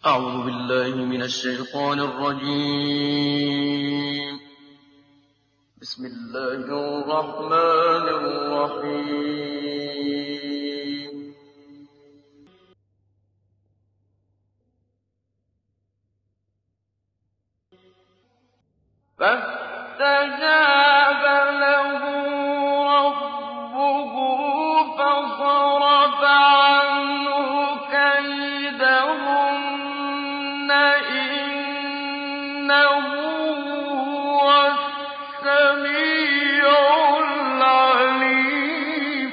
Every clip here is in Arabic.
أعوذ بالله من الشيطان الرجيم. بسم الله الرحمن الرحيم. فاستجاب له ربه فصرف عنه كيدهن إنه هو السميع العليم.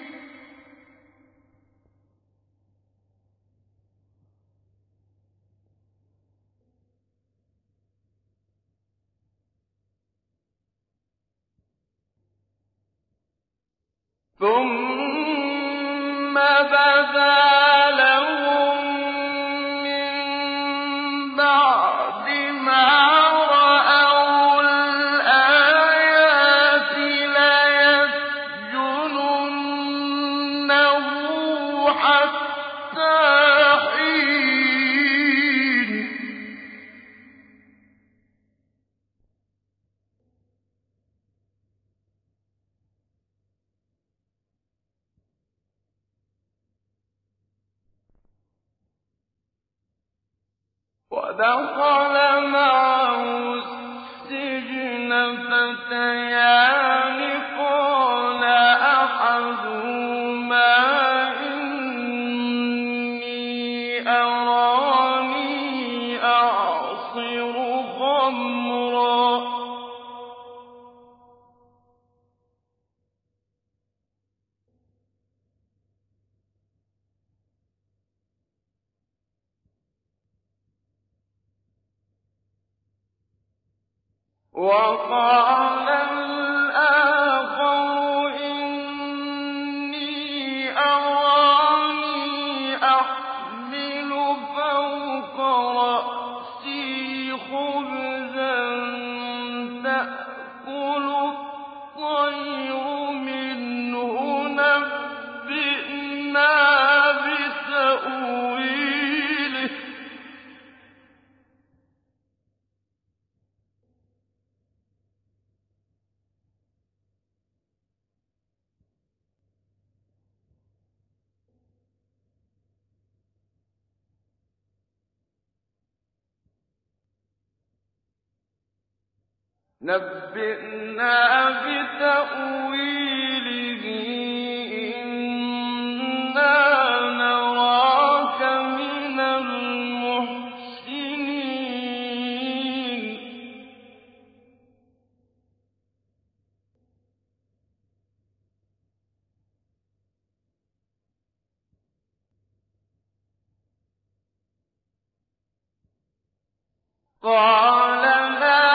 ثم بدا لهم من بعد ما رأوا الآيات ليسجننه حتى حين. ودخل معه السجن فتيان قال أحدهما إني أراني أعصر خمرا وقال الآخر إني أراني أحمل فوق رأسي خبزا تأكل الطير منه نبئنا بتأويله إنا نراك من المحسنين. قال لا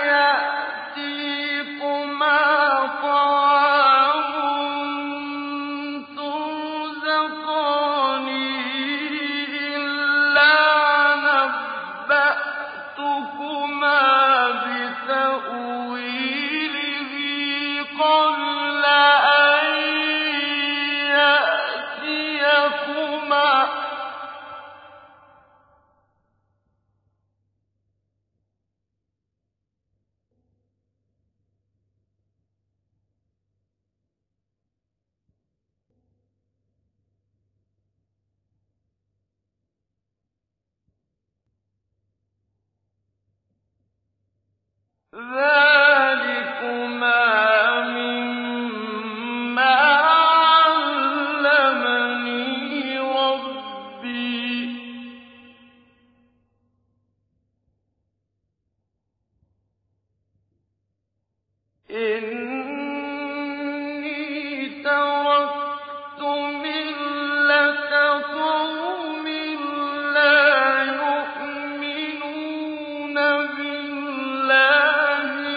يأتيكما طعام ترزقانه إلا نبأتكما بتأويله قبل أن يأتيكما ذلكما مما علمني ربي إني تركت ملة قوم لا يؤمنون بالله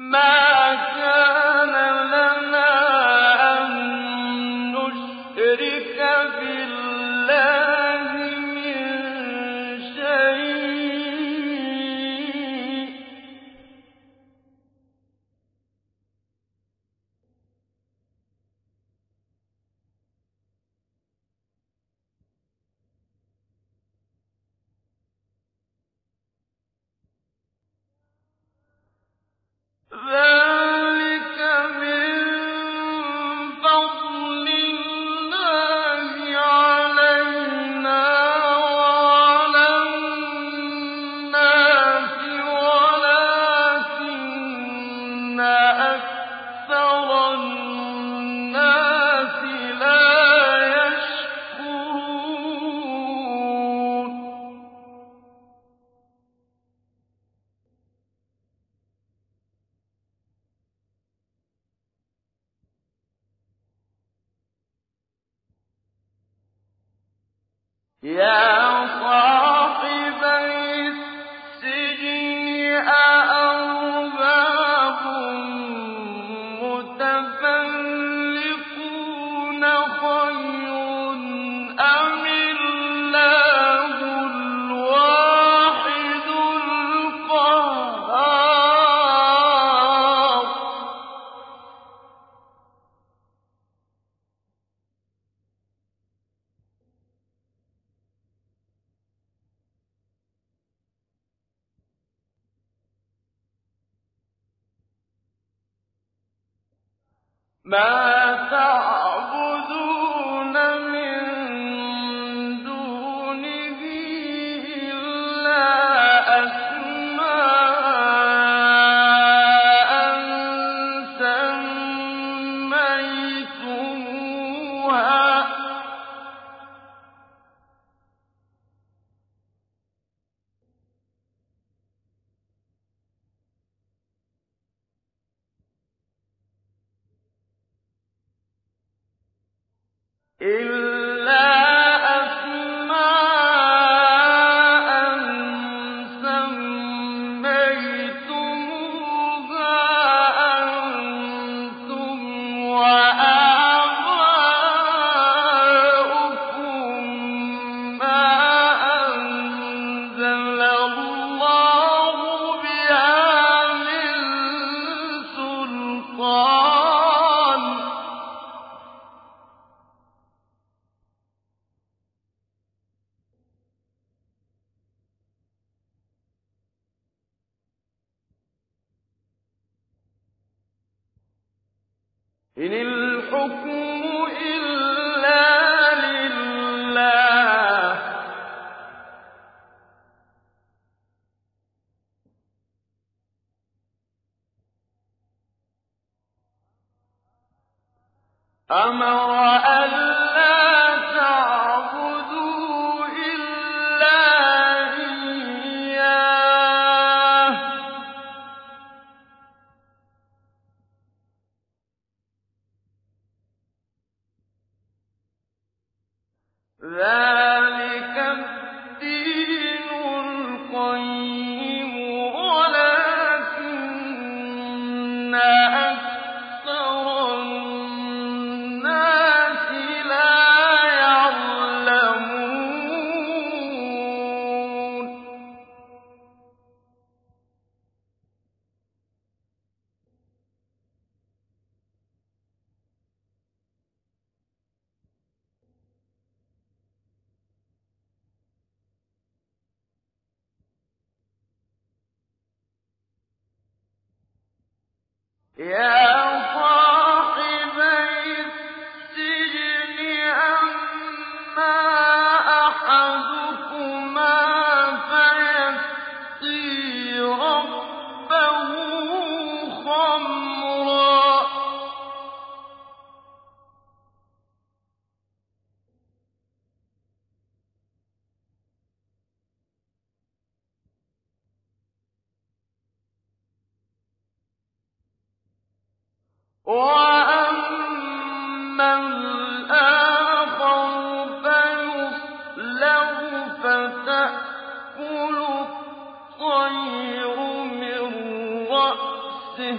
مَا كَانَ لَنَا أَن نُّشْرِكَ بِاللَّهِ مِن شَيْءٍ ۚ ذَٰلِكَ مِن فَضْلِ اللَّهِ عَلَيْنَا وَعَلَى النَّاسِ وَلَٰكِنَّ أَكْثَرَ النَّاسِ لَا يَشْكُرُونَ يَا صَاحِبَيِ السِّجْنِ أَأَرْبَابٌ مُّتَفَرِّقُونَ خَيْرٌ أَمِ اللَّهُ الْوَاحِدُ الْقَهَّارُ مَا تَعْبُدُونَ مِن دُونِهِ إِلَّا أَسْمَاءً سَمَّيْتُمُوهَا أَنتُمْ وَآبَاؤُكُم مَّا أَنزَلَ اللَّهُ بِهَا مِن سُلْطَانٍ ۚ إِنِ الْحُكْمُ إِلَّا لِلَّهِ ۖ أَمَرَ أَلَّا تَعْبُدُوا إِلَّا إِيَّاهُ ۚ ذَٰلِكَ الدِّينُ الْقَيِّمُ وَلَٰكِنَّ أَكْثَرَ النَّاسِ لَا يَعْلَمُونَ يَا صَاحِبَيِ السِّجْنِ أَمَّا أَحَدُكُمَا فَيَسْقِي رَبَّهُ خَمْرًا ۖ رَبِّهِ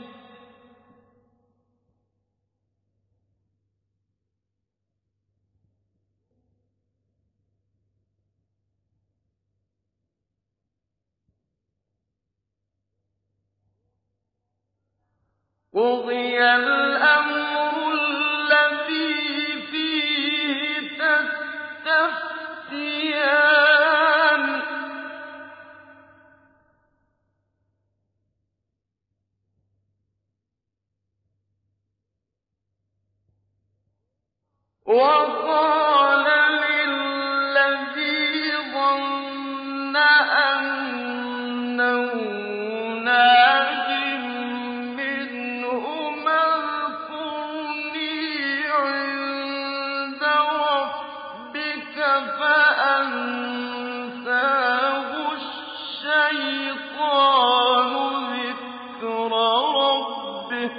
قُضِيَ الْأَمْرُ الَّذِي فِيهِ تَسْتَفْتِيَانِ وَقَالَ لِلَّذِي ظَنَّ أَنَّهُ نَاجٍ مِّنْهُمَا اذْكُرْنِي عِندَ رَبِّكَ فَأَنسَاهُ الشَّيْطَانُ ذِكْرَ رَبِّهِ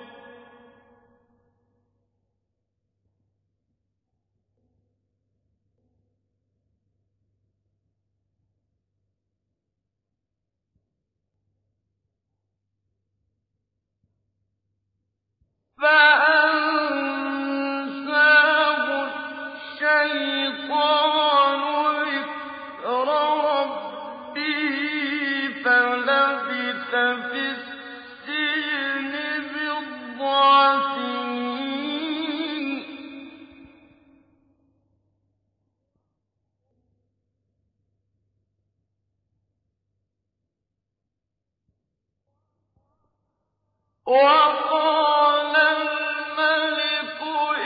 فلبث في السجن بضع سنين وقال الملك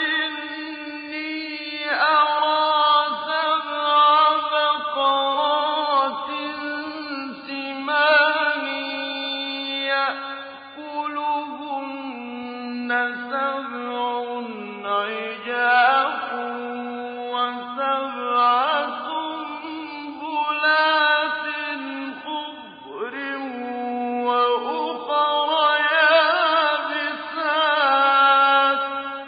إني أرى سبع بقرات سمان يأكلهن سبع عجاف وسبع سنبلات خضر وأخر يابسات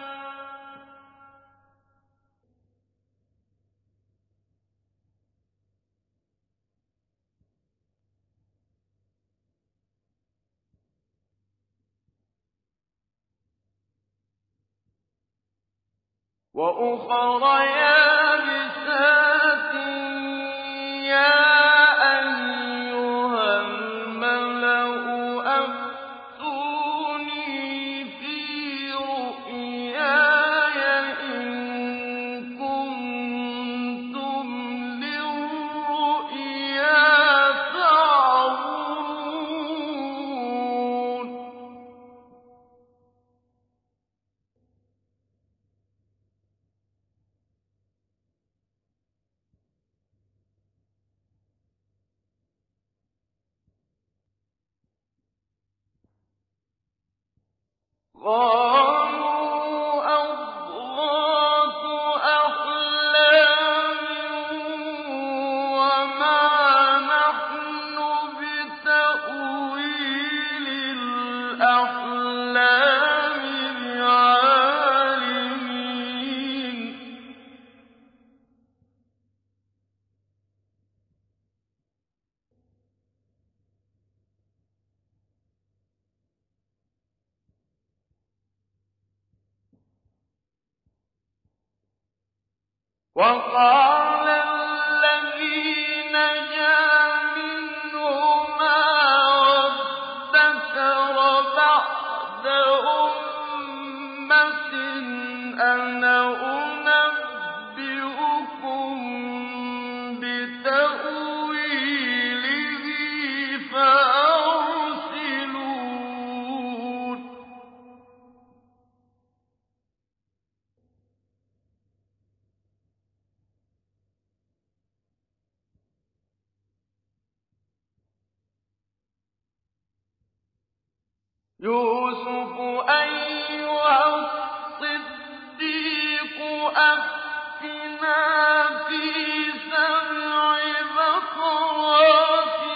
يا أيها الملأ أفتوني في رؤياي إن كنتم للرؤيا تعبرون قالوا أضغاث أحلام وما نحن بتأويل الأحلام بعالمين وقال الذي نجا منهما وادكر بعد أمة أنا أنبئكم بتأويله فأرسلون يوسف أيها الصديق أفتنا في سبع بقرات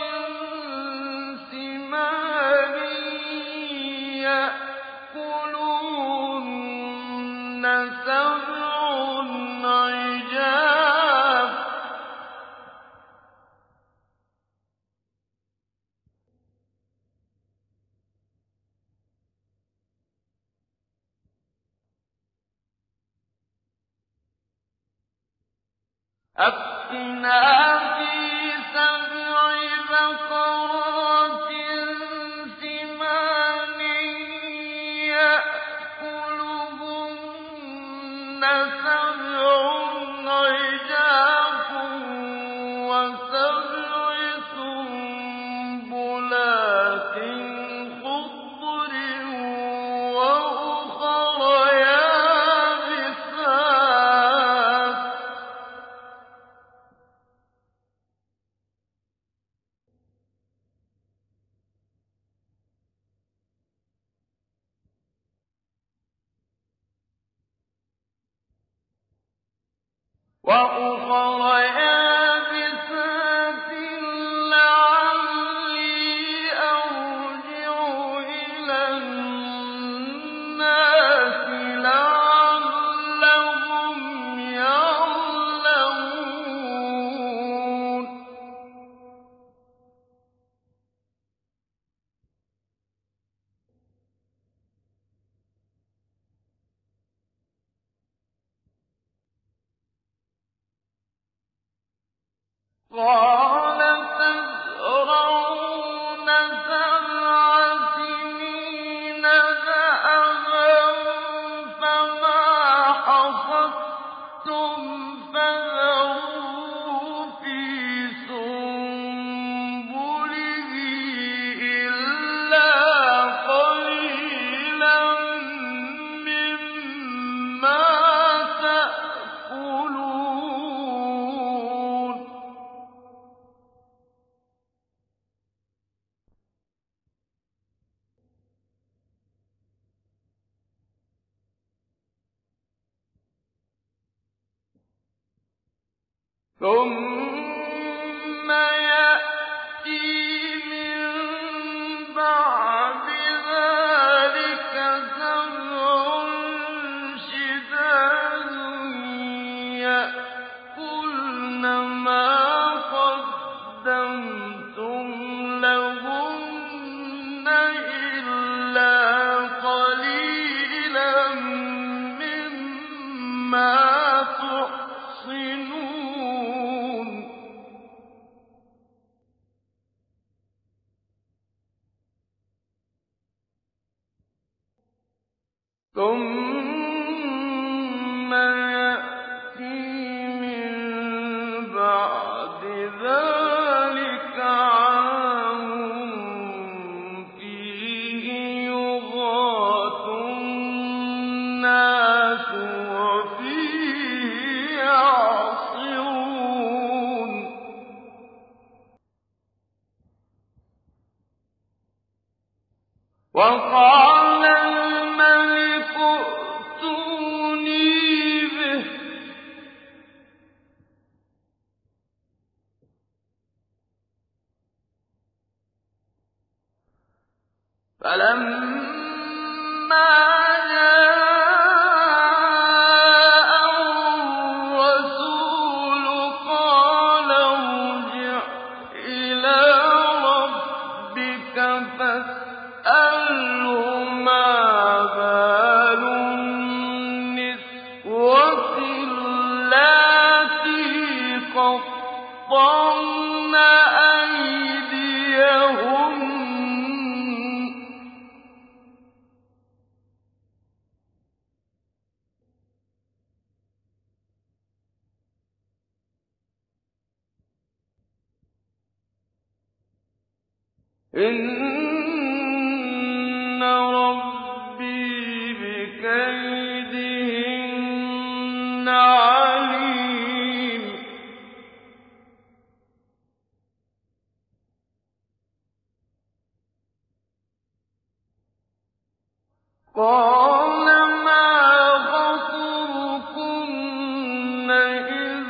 سمان يأكلهن سبع عجاف أَفْتِنَا فِي سَبْعِ بَقَرَاتٍ سِمَانٍ يَأْكُلُهُنَّ سَبْعٌ عِجَافٌ وَسَبْعِ سُنبُلَاتٍ خُضْرٍ وَأُخَرَ يَابِسَاتٍ ۖ لَعَلِّي أَرْجِعُ إِلَى النَّاسِ لَعَلَّهُمْ يَعْلَمُونَ قَالَ تَزْرَعُونَ سَبْعَ سِنِينَ دَأَبًا فَمَا حَصَدتُّمْ فَذَرُوهُ فِي سُنبُلِهِ إِلَّا قَلِيلًا مِّمَّا تَأْكُلُونَ ثُمَّ يَأْتِي مِن بَعْدِ ذَٰلِكَ سَبْعٌ شِدَادٌ يَأْكُلْنَ مَا قَدَّمْتُمْ لَهُنَّ إِلَّا قَلِيلًا مِّمَّا تُحْصِنُونَ ثُمَّ يَأْتِي مِن بَعْدِ ذَٰلِكَ عَامٌ فِيهِ يُغَاثُ النَّاسُ وَفِيهِ يَعْصِرُونَ وَقَالَ الْمَلِكُ ائْتُونِي بِهِ ۖ فَلَمَّا جَاءَهُ الرَّسُولُ قَالَ ارْجِعْ إِلَىٰ رَبِّكَ فَاسْأَلْهُ مَا بَالُ النِّسْوَةِ اللَّاتِي قَطَّعْنَ أَيْدِيَهُنَّ ۚ إِنَّ رَبِّي بِكَيْدِهِنَّ عَلِيمٌ قَالَ مَا خَطْبُكُنَّ إِذْ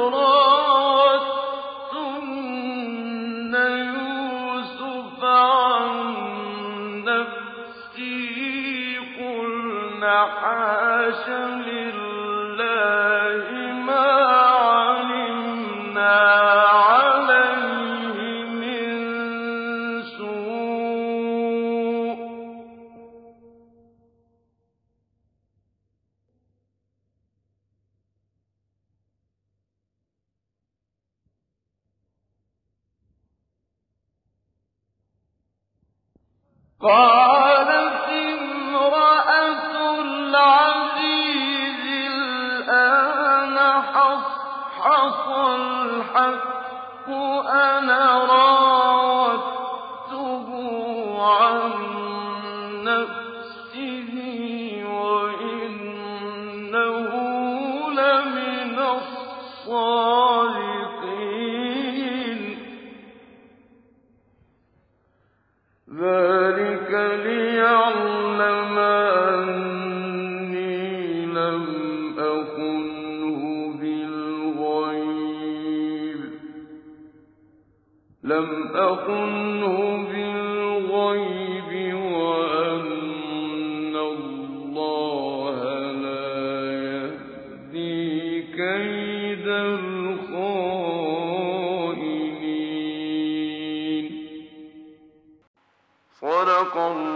رَاوَدتُّنَّ يُوسُفَ عَن نَّفْسِهِ قُلْنَ حَاشَ لِلَّهِ مَا عَلِمْنَا عَلَيْهِ مِن سُوءٍ قالت امرأة العزيز الآن حصحص الحق أنا راودته عن نفسه وإنه لمن الصادقين ذلك ليعلم أني لم أخنه بالغيب وأن الله لا يهدي كيد الخائنين. صدق الله